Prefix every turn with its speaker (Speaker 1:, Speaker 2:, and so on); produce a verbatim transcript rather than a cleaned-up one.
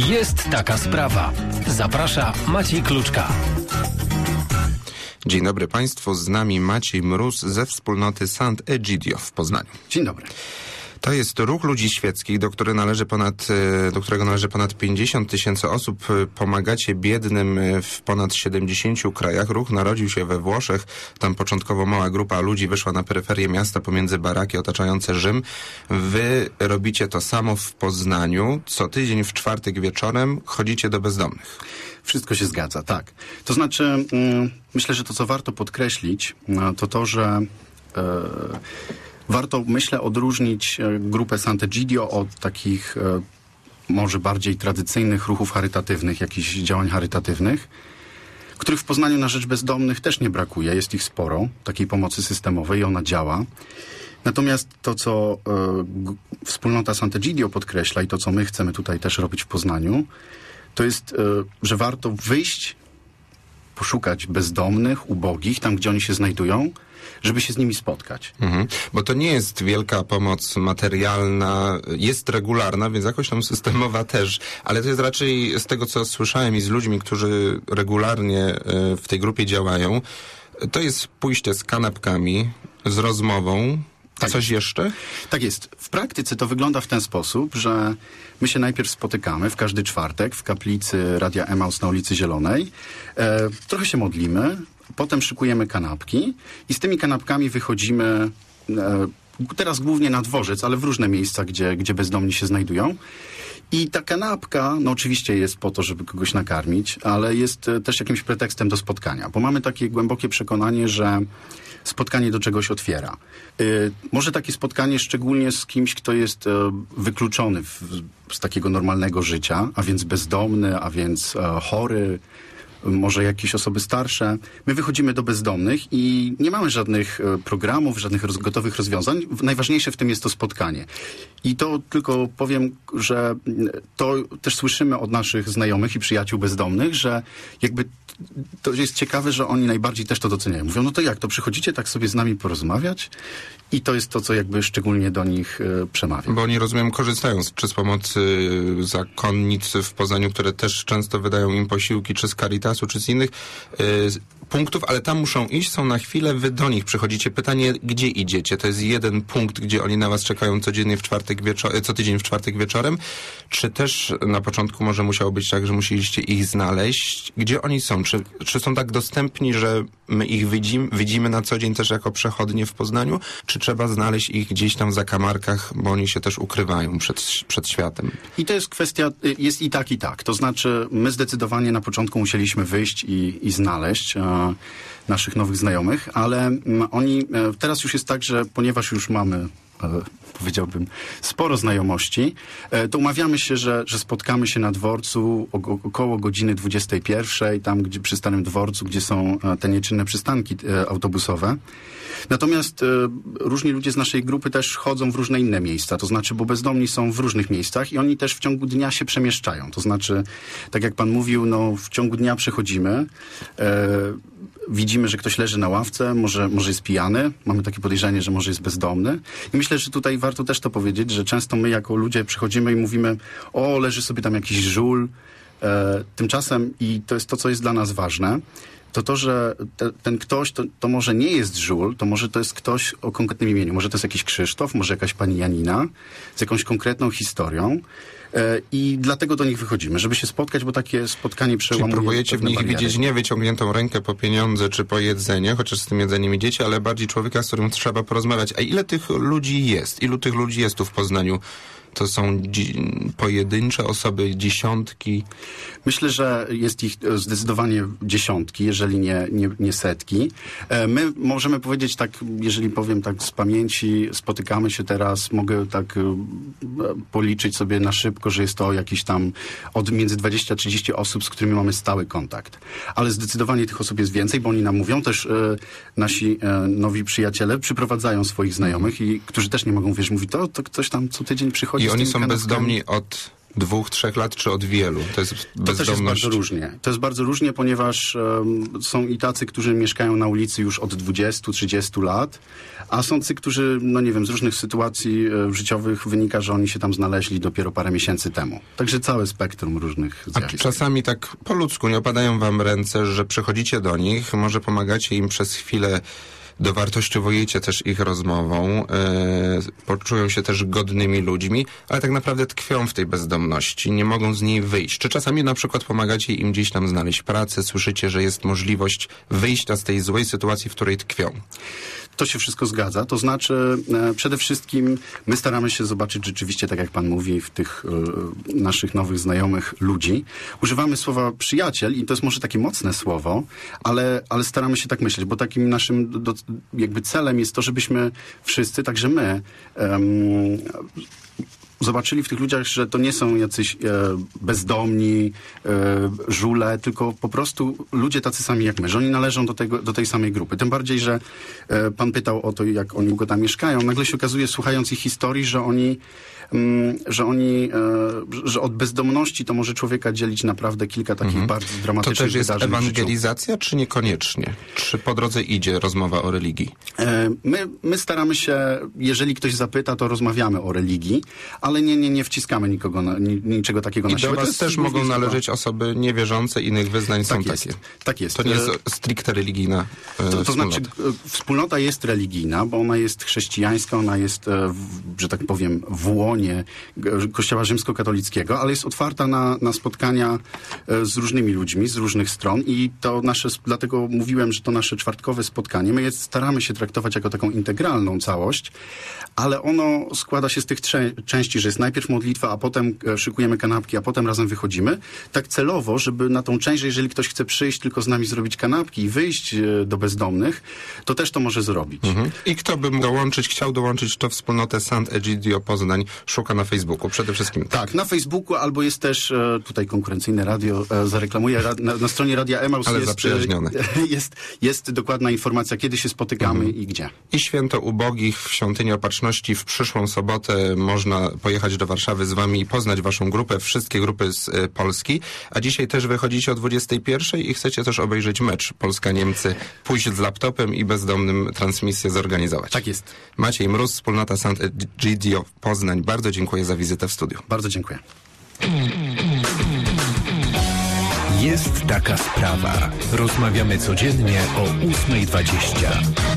Speaker 1: Jest taka sprawa. Zaprasza Maciej Kluczka.
Speaker 2: Dzień dobry Państwu, z nami Maciej Mróz ze wspólnoty Sant'Egidio w Poznaniu.
Speaker 3: Dzień dobry.
Speaker 2: To jest ruch ludzi świeckich, do, który należy ponad, do którego należy ponad pięćdziesiąt tysięcy osób. Pomagacie biednym w ponad siedemdziesięciu krajach. Ruch narodził się we Włoszech. Tam początkowo mała grupa ludzi wyszła na peryferię miasta pomiędzy baraki otaczające Rzym. Wy robicie to samo w Poznaniu. Co tydzień w czwartek wieczorem chodzicie do bezdomnych.
Speaker 3: Wszystko się zgadza, tak. To znaczy, mm, myślę, że to, co warto podkreślić, to to, że e, warto, myślę, odróżnić grupę Sant'Egidio od takich e, może bardziej tradycyjnych ruchów charytatywnych, jakichś działań charytatywnych, których w Poznaniu na rzecz bezdomnych też nie brakuje. Jest ich sporo, takiej pomocy systemowej i ona działa. Natomiast to, co e, g- wspólnota Sant'Egidio podkreśla i to, co my chcemy tutaj też robić w Poznaniu, to jest, że warto wyjść, poszukać bezdomnych, ubogich, tam gdzie oni się znajdują, żeby się z nimi spotkać.
Speaker 2: Mhm. Bo to nie jest wielka pomoc materialna, jest regularna, więc jakoś tam systemowa też, ale to jest raczej z tego, co słyszałem i z ludźmi, którzy regularnie w tej grupie działają, to jest pójście z kanapkami, z rozmową. A coś jeszcze?
Speaker 3: Tak jest. W praktyce to wygląda w ten sposób, że my się najpierw spotykamy w każdy czwartek w kaplicy Radia Emaus na ulicy Zielonej. E, trochę się modlimy, potem szykujemy kanapki i z tymi kanapkami wychodzimy e, teraz głównie na dworzec, ale w różne miejsca, gdzie, gdzie bezdomni się znajdują. I ta kanapka, no oczywiście jest po to, żeby kogoś nakarmić, ale jest e, też jakimś pretekstem do spotkania, bo mamy takie głębokie przekonanie, że spotkanie do czegoś otwiera. Y, może takie spotkanie szczególnie z kimś, kto jest y, wykluczony w, z takiego normalnego życia, a więc bezdomny, a więc y, chory, y, może jakieś osoby starsze. My wychodzimy do bezdomnych i nie mamy żadnych y, programów, żadnych roz, gotowych rozwiązań. Najważniejsze w tym jest to spotkanie. I to tylko powiem, że y, to też słyszymy od naszych znajomych i przyjaciół bezdomnych, że jakby to jest ciekawe, że oni najbardziej też to doceniają. Mówią, no to jak, to przychodzicie tak sobie z nami porozmawiać? I to jest to, co jakby szczególnie do nich e, przemawia.
Speaker 2: Bo oni, rozumiem, korzystają z, czy z pomocy y, zakonnic w Poznaniu, które też często wydają im posiłki, czy z Caritasu, czy z innych y, punktów, ale tam muszą iść, są na chwilę, wy do nich przychodzicie. Pytanie, gdzie idziecie? To jest jeden punkt, gdzie oni na was czekają codziennie w czwartek wieczorem, co tydzień w czwartek wieczorem? Czy też na początku może musiało być tak, że musieliście ich znaleźć? Gdzie oni są? Czy, czy są tak dostępni, że my ich widzimy, widzimy na co dzień też jako przechodnie w Poznaniu? Czy trzeba znaleźć ich gdzieś tam w zakamarkach, bo oni się też ukrywają przed, przed światem?
Speaker 3: I to jest kwestia, jest i tak, i tak. To znaczy, my zdecydowanie na początku musieliśmy wyjść i, i znaleźć e, naszych nowych znajomych, ale m, oni, e, teraz już jest tak, że ponieważ już mamy e, powiedziałbym, sporo znajomości, e, to umawiamy się, że, że spotkamy się na dworcu o, około godziny dwudziestej pierwszej, tam gdzie przy Starym Dworcu, gdzie są e, te nieczynne przystanki e, autobusowe. Natomiast e, różni ludzie z naszej grupy też chodzą w różne inne miejsca, to znaczy, bo bezdomni są w różnych miejscach i oni też w ciągu dnia się przemieszczają. To znaczy, tak jak pan mówił, no w ciągu dnia przechodzimy, e, widzimy, że ktoś leży na ławce, może, może jest pijany, mamy takie podejrzenie, że może jest bezdomny. I myślę, że tutaj warto też to powiedzieć, że często my jako ludzie przychodzimy i mówimy, o, leży sobie tam jakiś żul. E, tymczasem, i to jest to, co jest dla nas ważne, to to, że te, ten ktoś, to, to może nie jest żul, to może to jest ktoś o konkretnym imieniu. Może to jest jakiś Krzysztof, może jakaś pani Janina z jakąś konkretną historią. E, I dlatego do nich wychodzimy, żeby się spotkać, bo takie spotkanie przełamuje.
Speaker 2: Czyli próbujecie w nich
Speaker 3: bariery.
Speaker 2: widzieć nie wyciągniętą rękę po pieniądze czy po jedzenie, chociaż z tym jedzeniem idziecie, ale bardziej człowieka, z którym trzeba porozmawiać. A ile tych ludzi jest? Ilu tych ludzi jest tu w Poznaniu? To są dzi- pojedyncze osoby, dziesiątki?
Speaker 3: Myślę, że jest ich zdecydowanie dziesiątki, jeżeli nie, nie, nie setki. My możemy powiedzieć tak, jeżeli powiem tak z pamięci, spotykamy się teraz, mogę tak policzyć sobie na szybko, że jest to jakieś tam od między dwadzieścia a trzydzieści osób, z którymi mamy stały kontakt. Ale zdecydowanie tych osób jest więcej, bo oni nam mówią też, e, nasi e, nowi przyjaciele przyprowadzają swoich znajomych, i którzy też nie mogą, wiesz, mówi to, to ktoś tam co tydzień przychodzi.
Speaker 2: I
Speaker 3: z
Speaker 2: oni
Speaker 3: tymi
Speaker 2: są
Speaker 3: kanapkami.
Speaker 2: bezdomni od dwóch, trzech lat, czy od wielu? To jest bezdomność.
Speaker 3: To też jest bardzo różnie. To jest bardzo różnie, ponieważ um, są i tacy, którzy mieszkają na ulicy już od dwudziestu, trzydziestu lat, a są tacy, którzy, no nie wiem, z różnych sytuacji e, życiowych wynika, że oni się tam znaleźli dopiero parę miesięcy temu. Także całe spektrum różnych zjawisk.
Speaker 2: A czasami tak po ludzku nie opadają wam ręce, że przychodzicie do nich, może pomagacie im przez chwilę, dowartościowujecie też ich rozmową, e, poczują się też godnymi ludźmi, ale tak naprawdę tkwią w tej bezdomności, nie mogą z niej wyjść. Czy czasami na przykład pomagacie im gdzieś tam znaleźć pracę, słyszycie, że jest możliwość wyjścia z tej złej sytuacji, w której tkwią?
Speaker 3: To się wszystko zgadza. To znaczy e, przede wszystkim my staramy się zobaczyć rzeczywiście, tak jak pan mówi, w tych e, naszych nowych znajomych ludzi. Używamy słowa przyjaciel i to jest może takie mocne słowo, ale, ale staramy się tak myśleć, bo takim naszym do, jakby celem jest to, żebyśmy wszyscy, także my, em, zobaczyli w tych ludziach, że to nie są jacyś e, bezdomni, e, żule, tylko po prostu ludzie tacy sami jak my, że oni należą do, tego, do tej samej grupy. Tym bardziej, że e, pan pytał o to, jak oni go tam mieszkają. Nagle się okazuje, słuchając ich historii, że oni, mm, że oni, e, że od bezdomności to może człowieka dzielić naprawdę kilka takich mhm. bardzo dramatycznych
Speaker 2: wydarzeń. To też jest
Speaker 3: wydarzeń
Speaker 2: ewangelizacja, czy niekoniecznie? Czy po drodze idzie rozmowa o religii?
Speaker 3: E, my, my staramy się, jeżeli ktoś zapyta, to rozmawiamy o religii, ale nie, nie, nie wciskamy nikogo na, ni, niczego takiego
Speaker 2: I
Speaker 3: na siebie.
Speaker 2: I do was też mogą należeć osoby niewierzące, innych wyznań są
Speaker 3: tak jest,
Speaker 2: takie.
Speaker 3: Tak jest.
Speaker 2: To nie jest stricte religijna e,
Speaker 3: to, to
Speaker 2: wspólnota.
Speaker 3: znaczy, wspólnota jest religijna, bo ona jest chrześcijańska, ona jest, w, że tak powiem, w łonie Kościoła rzymskokatolickiego, ale jest otwarta na, na spotkania z różnymi ludźmi, z różnych stron i to nasze, dlatego mówiłem, że to nasze czwartkowe spotkanie, my je staramy się traktować jako taką integralną całość, ale ono składa się z tych trzech części, że jest najpierw modlitwa, a potem szykujemy kanapki, a potem razem wychodzimy. Tak celowo, żeby na tą część, że jeżeli ktoś chce przyjść tylko z nami zrobić kanapki i wyjść do bezdomnych, to też to może zrobić.
Speaker 2: Mhm. I kto by mógł dołączyć, chciał dołączyć to wspólnotę Sant'Egidio Poznań, szuka na Facebooku przede wszystkim.
Speaker 3: Tak, na Facebooku albo jest też tutaj konkurencyjne radio, zareklamuję, na, na stronie Radia Emaus
Speaker 2: ale
Speaker 3: jest,
Speaker 2: zaprzyjaźnione.
Speaker 3: Jest, jest dokładna informacja, kiedy się spotykamy mhm. i gdzie.
Speaker 2: I święto ubogich w Świątyni Opatrzności w przyszłą sobotę można pojechać do Warszawy z wami i poznać waszą grupę, wszystkie grupy z y, Polski. A dzisiaj też wychodzicie o dwudziestej pierwszej i chcecie też obejrzeć mecz Polska-Niemcy, pójść z laptopem i bezdomnym transmisję zorganizować.
Speaker 3: Tak jest.
Speaker 2: Maciej Mróz, wspólnota Sant'Egidio Poznań. Bardzo dziękuję za wizytę w studiu.
Speaker 3: Bardzo dziękuję.
Speaker 1: Jest taka sprawa. Rozmawiamy codziennie o ósma dwadzieścia.